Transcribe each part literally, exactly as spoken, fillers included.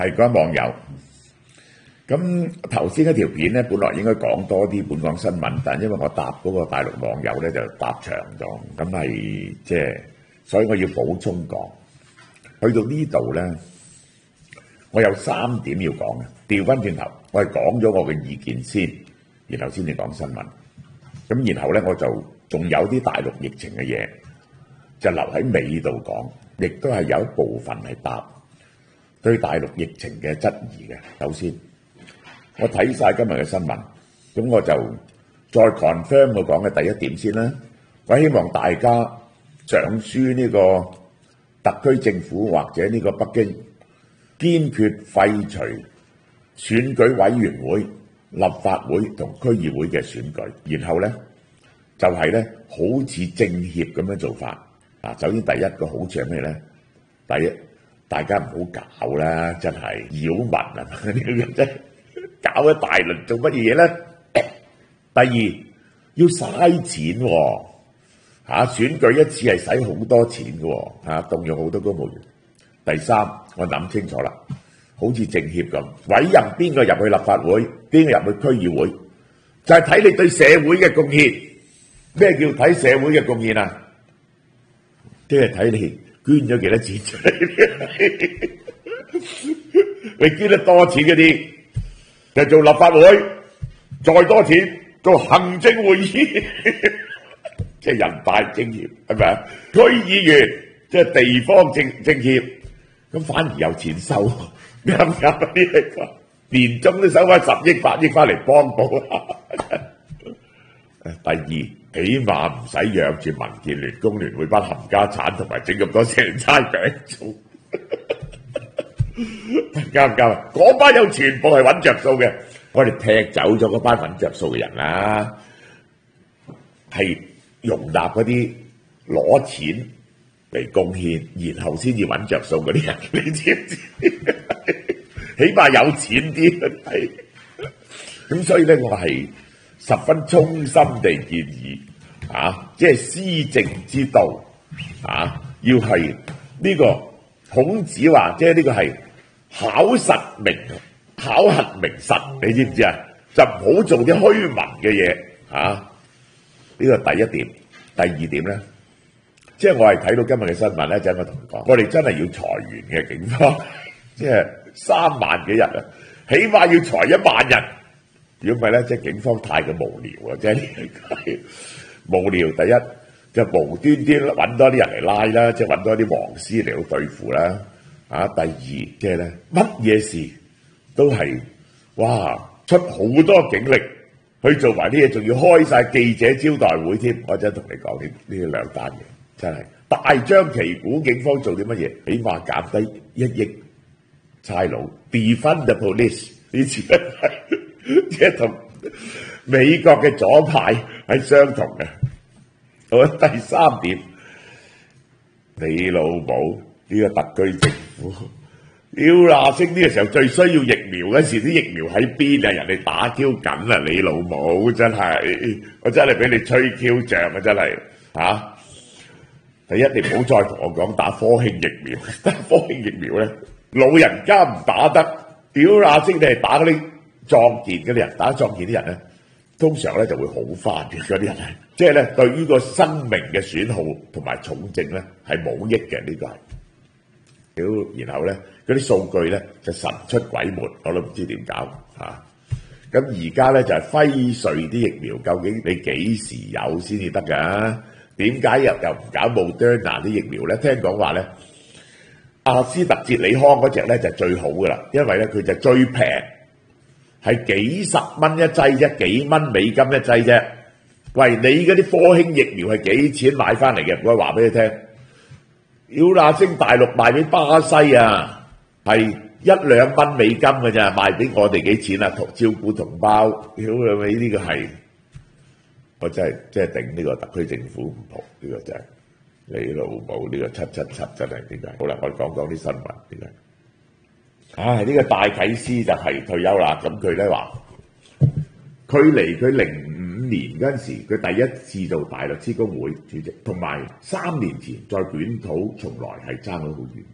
係嗰網友。咁頭先一條片咧，本來應該講多啲本港新聞，但因為我答嗰個大陸網友咧就答長咗，咁係即係，所以我要補充講。去到呢度咧，我有三點要講嘅。調翻轉頭，我係講咗我嘅意見先，然後先至講新聞。咁然後咧，我就仲有啲大陸疫情嘅嘢，就留喺尾度講，亦都係有一部分係答對大陸疫情嘅質疑嘅。首先，我睇晒今日嘅新聞，咁我就再 confirm 我講嘅第一點先啦。我希望大家上書呢個特區政府或者呢個北京，堅決廢除選舉委員會、立法會同區議會嘅選舉，然後呢，就係呢好似政協咁樣做法。嗱，首先第一個好處係咩呢？第一，大家唔好搞啦，真係擾民啊！呢個真係搞一大輪做乜嘢咧？第二，要嘥錢喎，嚇選舉一次係使好多錢嘅喎，嚇動用好多公務員。第三，我諗清楚啦，好似政協咁，委任邊個入去立法會，邊個入去區議會，就係睇你對社會嘅貢獻。咩叫睇社會嘅貢獻啊？即係睇你捐咗幾多錢出嚟。你捐得多錢嗰啲，就做立法會，再多錢做行政會議，即係人大政協，係咪啊？區議員即係地方政政協，咁反而有錢收，啱唔啱呢一個？年終都收翻十億八億翻嚟幫補。第二，起碼唔使養住民建聯、工聯會班冚家產，同埋整咁多成差餅做。啱唔啱啊？嗰班有全部係揾着數嘅，我哋踢走咗嗰班揾着數嘅人啦，係容納嗰啲攞錢嚟貢獻，然後先至揾着數嗰啲人，你知唔知？起碼有錢啲係，咁所以咧，我係十分衷心地建議啊，即係施政之道啊，要係呢個孔子話，即係呢個係考實名、考核名實，你知唔知啊？就唔好做啲虛文嘅嘢啊！呢個第一點，第二點咧，即係我係睇到今日嘅新聞咧，就係我同佢講，我哋真係要裁員嘅警方，即係三萬幾人啊，起碼要裁一萬人。如果唔係咧，即係警方太過無聊啊！即係呢個無聊。第一就無端端揾多啲人嚟拉啦，即係揾多啲黃絲嚟到對付啦。啊，第二即係咧，乜嘢事都係哇出好多警力去做埋啲嘢，仲要開晒記者招待會添。我真係同你講呢呢兩單嘢，真係大張旗鼓，警方做啲乜嘢？起碼減低一億差佬 defund the police 呢次係。即係同美國嘅左派係相同嘅。好，第三點，你老母呢個特區政府，屌嗱聲呢個時候最需要疫苗嗰時，啲疫苗喺邊啊？人哋打 Q 緊啊！你老母真係，我真係俾你吹 Q 脹啊！真係嚇。第一，你唔好再同我講打科興疫苗，打科興疫苗咧，老人家唔打得，屌嗱聲你係打嗰啲壯健嗰啲人，打壯健啲人咧，通常咧就會好翻嘅嗰啲人係，即係咧對於個生命嘅損耗同埋重症咧係冇益嘅，呢個係。屌，然後咧嗰啲數據咧就神出鬼沒，我都唔知點搞嚇。咁而家咧就係輝瑞啲疫苗，究竟你幾時有先至得㗎？點解又又唔搞 Moderna 啲疫苗咧？聽講話咧，阿斯特捷利康嗰隻咧就係最好㗎啦，因為咧佢就最平。係幾十蚊一劑啫，幾蚊美金一劑啫。喂，你嗰啲科興疫苗係幾錢買翻嚟嘅？我話俾你聽，要嗱聲大陸賣俾巴西啊，係一兩蚊美金嘅咋，賣俾我哋幾錢啊？同照顧同胞，屌你咪呢個係，我真係真係頂呢個特區政府唔好，呢、這個真係你老母呢個七七七真係點解？好啦，我哋講講啲新聞點解？唉，呢個戴啟思就係退休啦。咁佢咧話，距離佢零五年嗰陣時，佢第一次做大律師公會主席，同埋三年前再捲土重來係爭咗好遠。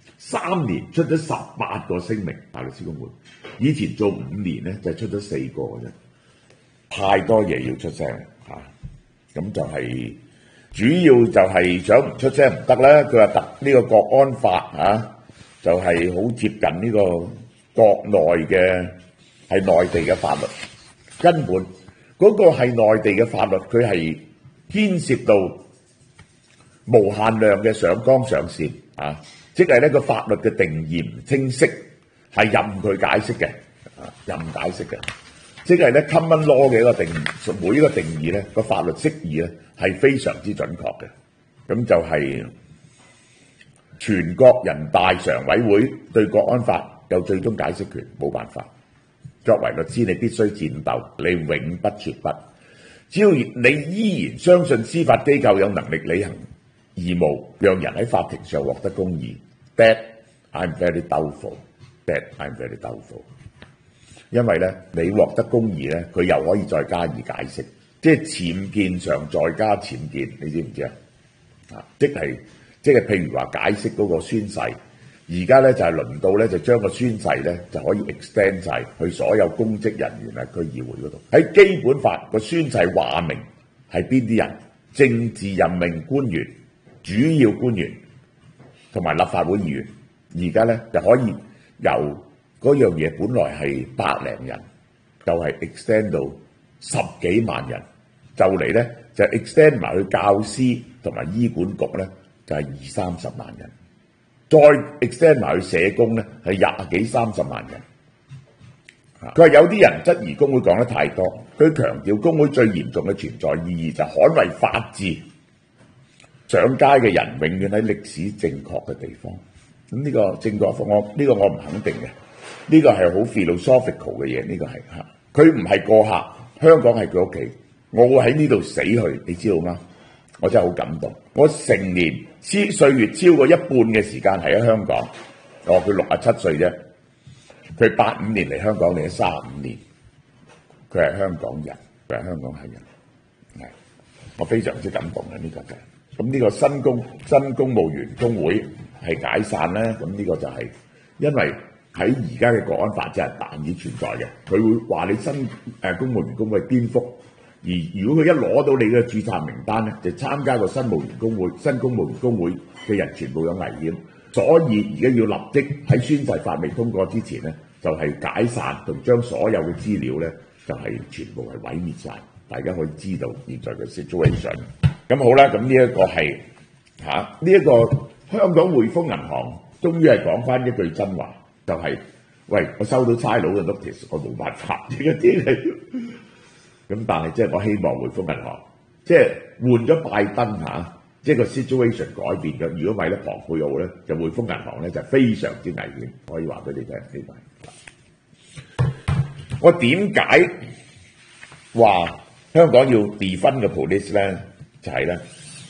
三年出咗十八個聲明，大律師公會以前做五年咧就出咗四個嘅啫，太多嘢要出聲嚇，咁、啊、就係、是、主要就係想唔出聲唔得啦。佢話特呢個國安法嚇、啊、就係、是、好貼近呢個國內嘅係內地嘅法律，根本嗰、那個係內地嘅法律，佢係牽涉到無限量嘅上綱上線啊！即係呢個法律嘅定義唔清晰，係任佢解釋嘅，啊任解釋嘅。即係咧 common law 嘅一個定義，每一個定義咧個法律釋義咧係非常之準確嘅。咁就係全國人大常委會對國安法有最終解釋權，冇辦法。作為律師，你必須戰鬥，你永不說不。只要你依然相信司法機構有能力履行義務，讓人喺法庭上獲得公義。That I'm very doubtful. That I'm very doubtful. 因為咧，你獲得公義咧，佢又可以再加以解釋，即係僭建上再加僭建，你知唔知啊？啊，即係即係譬如話解釋嗰個宣誓，而家咧就係輪到咧就將個宣誓咧就可以 extend 晒去所有公職人員喺區議會嗰度。喺基本法個宣誓話明係邊啲人，政治任命官員、主要官員同埋立法會議員，而家咧就可以由嗰樣嘢本來係百零人，就係 extend 到十幾萬人，就嚟咧就 extend 埋去教師同埋醫管局咧，就係二三十萬人，再 extend 埋去社工咧係廿幾三十萬人。佢話有啲人質疑工會講得太多，佢強調工會最嚴重嘅存在意義就係捍衛法治。上街嘅人永遠喺歷史正確嘅地方。咁呢個正確，我呢個我唔肯定嘅。呢個係好 philosophical 嘅嘢，呢個係嚇。佢唔係過客，香港係佢屋企。我會喺呢度死去，你知道嗎？我真係好感動。我成年超歲月超過一半嘅時間係喺香港。哦，佢六十七歲啫。佢八五年嚟香港，嚟咗三十五年。佢係香港人，佢係香港係人。係，我非常之感動嘅呢個就係。咁呢個新公新公務員工會係解散咧，咁呢個就係因為喺而家嘅國安法真係難以存在嘅，佢會話你新誒公務員工會顛覆，而如果佢一攞到你嘅註冊名單咧，就參加個新務員工會、新公務員工會嘅人全部有危險，所以而家要立即喺宣誓法未通過之前咧，就係解散同將所有嘅資料咧，就係全部係毀滅晒，大家可以知道現在嘅 situation。咁好啦，咁呢一個係嚇呢一個香港匯豐銀行，終於係講翻一句真話，就係、是、喂，我收到差佬嘅 notice，我冇辦法呢一啲嚟。咁但係即係我希望匯豐銀行即係換咗拜登嚇，即係個 situation 改變咗。如果為咗龐佩奧咧，就匯豐銀行咧就非常之危險，可以話俾你聽呢個。我點解話香港要 defund 嘅 police 咧？就係咧，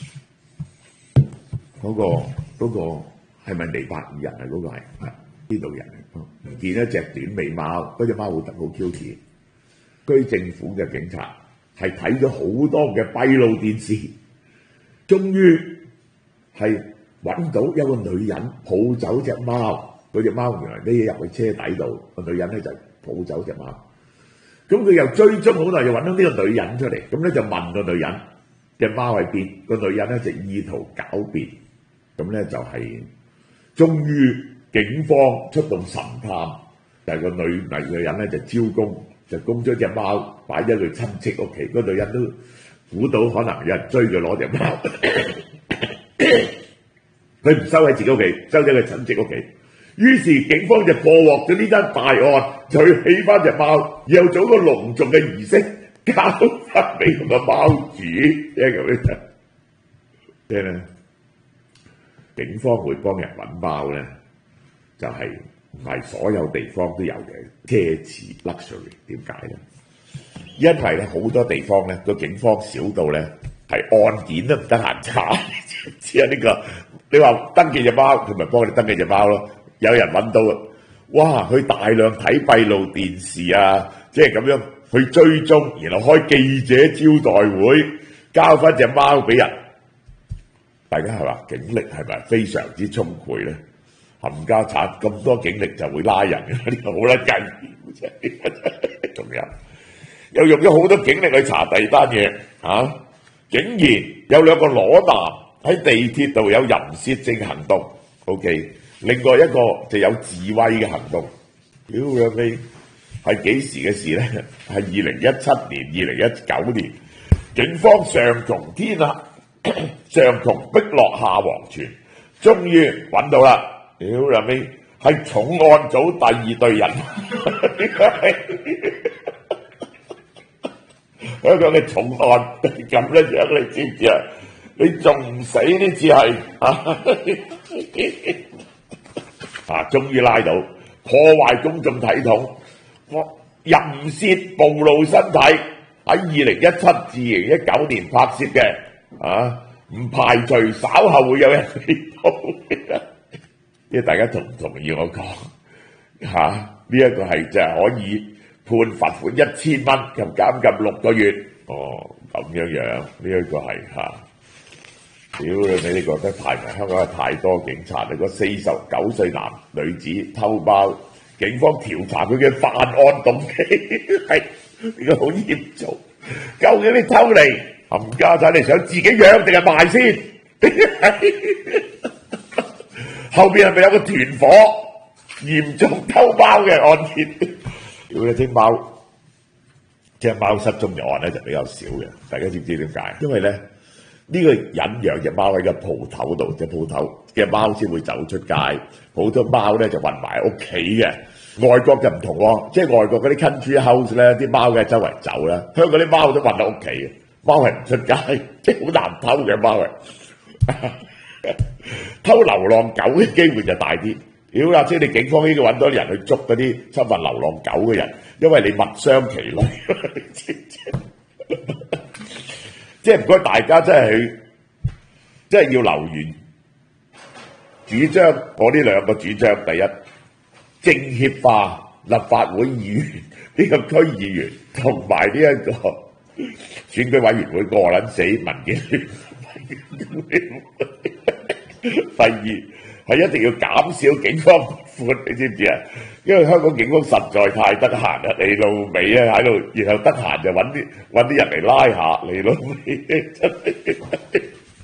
嗰個嗰個係咪尼泊爾人啊？嗰個係呢度人嚟，唔見一隻短尾貓，嗰隻貓好得好 cute。區政府嘅警察係睇咗好多嘅閉路電視，終於係揾到一個女人抱走隻貓，嗰隻貓原來匿入去車底度，個女人咧就抱走隻貓。咁佢又追蹤好耐，又揾到呢個女人出嚟，咁咧就問個女人。隻貓喺邊？個女人咧就意圖狡辯，咁咧就係、是、終於警方出動神探，就係、是、個女女女人咧就招供，就供咗隻貓擺咗佢親戚屋企。個女人都估到可能有人追佢攞隻貓，佢唔收喺自己屋企，收咗佢親戚屋企。於是警方就破獲咗呢單大案，就去起翻隻貓，然後做個隆重嘅儀式。交翻俾個貓主，即係咁樣。即係咧，警方會幫人揾貓咧，就係唔係所有地方都有嘅奢侈 luxury？ 點解咧？因為咧好多地方咧個警方少到咧係案件都唔得閒查，知唔知啊？呢個你話登記隻貓，佢咪幫你登記隻貓咯？有人揾到啊！哇！佢大量睇閉路電視啊，即係咁樣。去追蹤，然後開記者招待會，交翻隻貓俾人。大家係話警力係咪非常之充沛咧？ 冚家產咁多警力就會拉人嘅，呢個好撚緊要啫。仲有又用咗好多警力去查第二單嘢啊！竟然有兩個裸男喺地鐵度有淫褻性行動 ，OK。另外一個就有自慰嘅行動。屌兩尾係幾時嘅事咧？係二零一七年、二零一九年，警方上從天下，上從碧落下黃泉，終於揾到啦！屌兩尾係重案組第二隊人，香港嘅重案咁樣樣，你知唔知啊？你仲唔死呢次係啊？啊！終於拉到，破壞公眾體統，淫褻暴露身體，喺二零一七至二零一九年拍攝嘅，啊，唔排除稍後會有人嚟報。即係大家同唔同意我講嚇？呢一個係就係可以判罰款一千蚊，及監禁六個月。哦，咁樣樣，呢一個係嚇。屌你！你覺得太香港太多警察啦！個四十九歲男女子偷包，警方調查佢嘅犯案動機係呢個好嚴重。究竟你偷嚟冚家產，你想自己養定係賣先？後邊係咪有個團伙嚴重偷包嘅案件？屌你！隻貓，隻貓失蹤嘅案咧就比較少嘅，大家知唔知點解？因為咧。呢個人養隻貓喺個鋪頭度，隻鋪頭嘅貓先會走出街，好多貓咧就混埋屋企嘅。外國就唔同喎，即係外國嗰啲 country house 咧，啲貓嘅周圍走啦。香港啲貓都混喺屋企嘅，貓係唔出街，即係好難偷嘅貓係。偷流浪狗嘅機會就大啲。屌啦，即係你警方呢度揾到人去捉嗰啲侵犯流浪狗嘅人，因為你物傷其類。即係唔該大家真係，真係要留言主張我呢兩個主張。第一，政協化立法會議員呢、這個區議員同埋呢一個選舉委員會過撚死民建聯。第二係一定要減少警方撥款，你知唔知啊？因為香港警方實在太得閒啦，你老味啊喺度，然後得閒就揾啲揾啲人嚟拉下，你老味真係。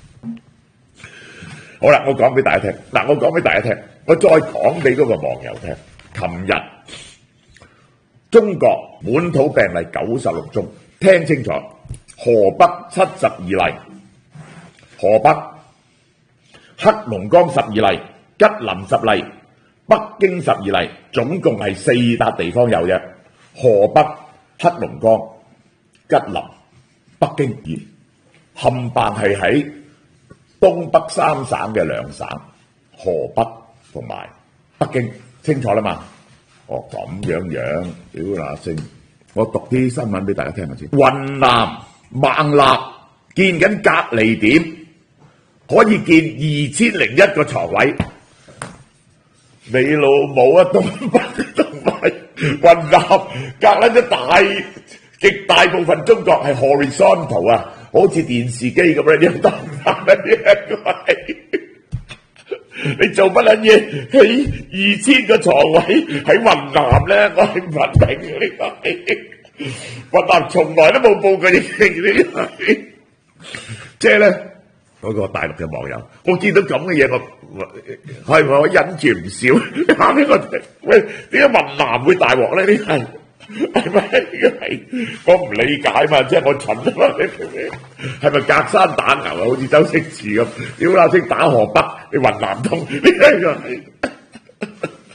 好啦，我講俾大家聽，嗱，我講俾大家聽，我再講俾嗰個網友聽。琴日中國本土病例九十六宗，聽清楚，河北七十二例，河北黑龍江十二例，吉林十例。北京十二例，總共係四笪地方有啫。河北、黑龍江、吉林、北京，而冚唪係喺東北三省嘅兩省，河北同埋北京，清楚啦嘛？哦，咁樣樣，屌嗱聲，我讀啲新聞俾大家聽下先。雲南孟衲建緊隔離點，可以建二千零一個床位。你老母啊！東北同埋雲南隔撚咗大極大部分中國係 horizontal 啊，好似電視機咁樣，你東南呢你做乜撚嘢？起二千個床位喺雲南咧，我係唔明嘅呢個。雲南從來都冇報過疫情呢個，即係咧。嗰個大陸嘅網友，我見到咁嘅嘢，我係咪我忍住唔笑？下邊我喂，點解雲南會大鑊咧？呢係係咪？係我唔理解嘛，即係我蠢啊嘛！係咪隔山打牛啊？好似周星馳咁，屌啦聲打河北，你雲南通呢個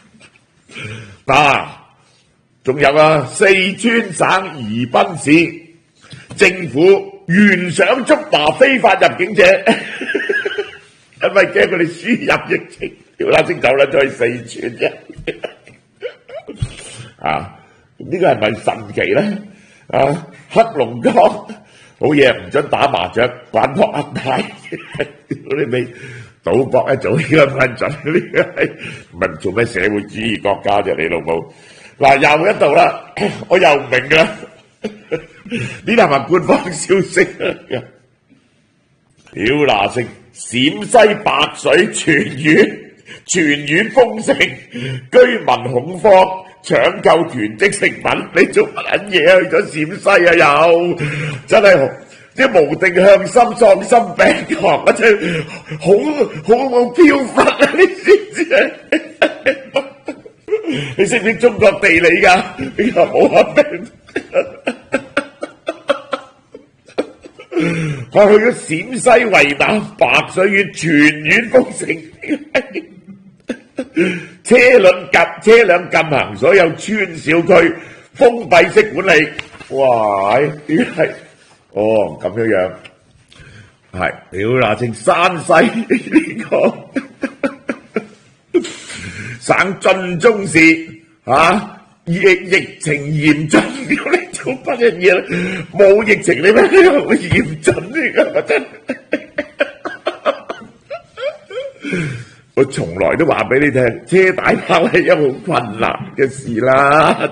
嗱，仲有啊，四川省宜賓市政府。原想捉拿非法入境者，因為驚佢哋輸入疫情，條拉先走啦，再去四川啫。啊，呢個係咪神奇咧？啊，黑龍江好嘢，唔准打麻雀，玩撲克牌，屌你尾賭博一早應該唔準，呢個係唔係做咩社會主義國家啫？你老母嗱又一度啦，我又唔明啦。呢啲係咪官方消息啊？屌嗱聲，陝西白水全縣全縣豐盛，居民恐慌，搶購囤積食品。你做乜撚嘢去咗陝西啊？又真係即係無定向心喪心病狂啊！真係好好冇飄忽啊！你知唔知啊？你識唔識中國地理㗎？你話冇合併。我去咗陝西渭南白水縣，全縣豐盛，車輛禁車輛禁行，所有村小區封閉式管理。哇！點係？哦咁樣樣，係屌嗱，正山西呢個省晉中市嚇，疫疫情嚴峻。做乜嘢嘢？冇疫情你咩好嚴峻呢個真？我從來都話俾你聽，車大炮係一好困難嘅事啦。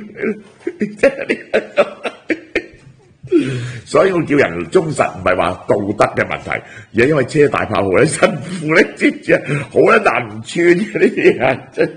所以我叫人忠實唔係話道德嘅問題，而係因為車大炮好鬼辛苦咧，知唔知啊？好鬼難唔穿嘅呢啲人真。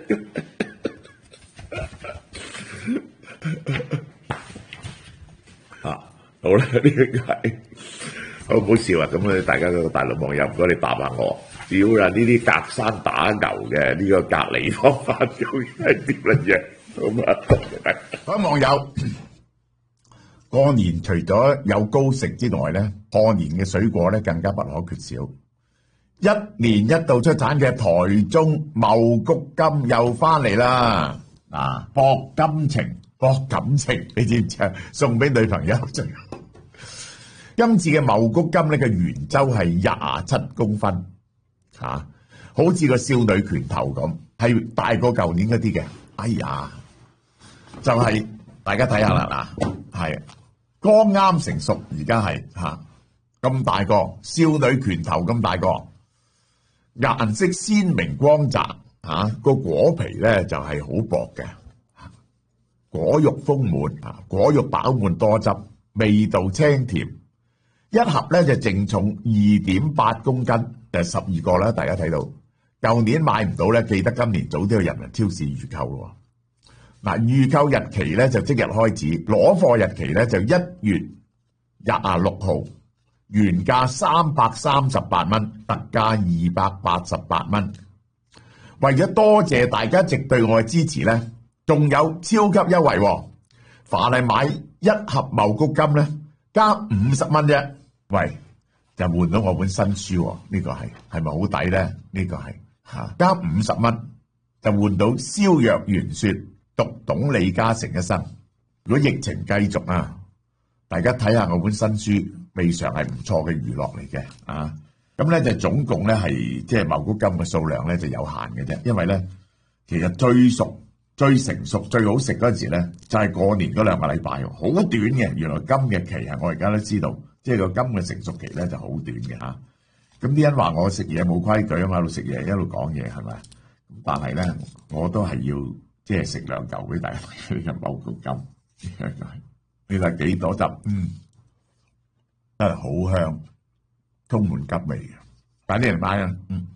好啦，呢個係好唔好笑啊？咁咧，大家個大陸網友唔該你答下我。屌啦！呢啲隔山打牛嘅呢個隔離方法究竟係點乜嘢？咁啊， 各位網友，過年除咗有糕食之外咧，過年嘅水果咧更加不可缺少。一年一度出產嘅台中茂谷柑又翻嚟啦！啊，博感情，博感情，你知唔知啊？送俾女朋友最好。今次嘅茂谷柑咧嘅圓周係廿七公分，吓、啊，好似個少女拳頭咁，係大過舊年嗰啲嘅。哎呀，就係、是、大家睇下啦，嗱，係剛啱成熟，而家係吓咁大個，少女拳頭咁大個，顏色鮮明光澤，吓、啊、個果皮咧就係、是、好薄嘅，果肉豐滿，啊果肉飽滿多汁，味道清甜。一盒咧就淨重二點八公斤，就十二個啦。大家睇到，舊年買唔到咧，記得今年早啲去人民超市預購咯。嗱，預購日期咧就即日開始，攞貨日期咧就一月廿六號，原價三百三十八蚊，特價二百八十八蚊。為咗多謝大家一直對我嘅支持咧，仲有超級優惠，凡係買一盒茂谷柑咧，加五十蚊啫。喂，就換到我本新書，呢、這個係係咪好抵咧？呢、這個係吓加五十蚊就換到蕭若元說讀懂李嘉誠一生。如果疫情繼續啊，大家睇下我本新書，未嘗係唔錯嘅娛樂嚟嘅啊！咁咧就總共咧係即係茂谷柑嘅數量咧就有限嘅啫，因為咧其實最熟、最成熟、最好食嗰陣時咧就係、是、過年嗰兩個禮拜，好短嘅。原來柑嘅期係我而家都知道。即係個柑嘅成熟期咧就好短嘅嚇，咁啲人話我食嘢冇規矩啊嘛，一路食嘢一路講嘢係咪？咁但係咧我都係要即係食兩嚿俾大家睇嘅茂谷柑，呢個幾多汁？嗯，真係好香，充滿柑味嘅，快啲嚟買啊！嗯。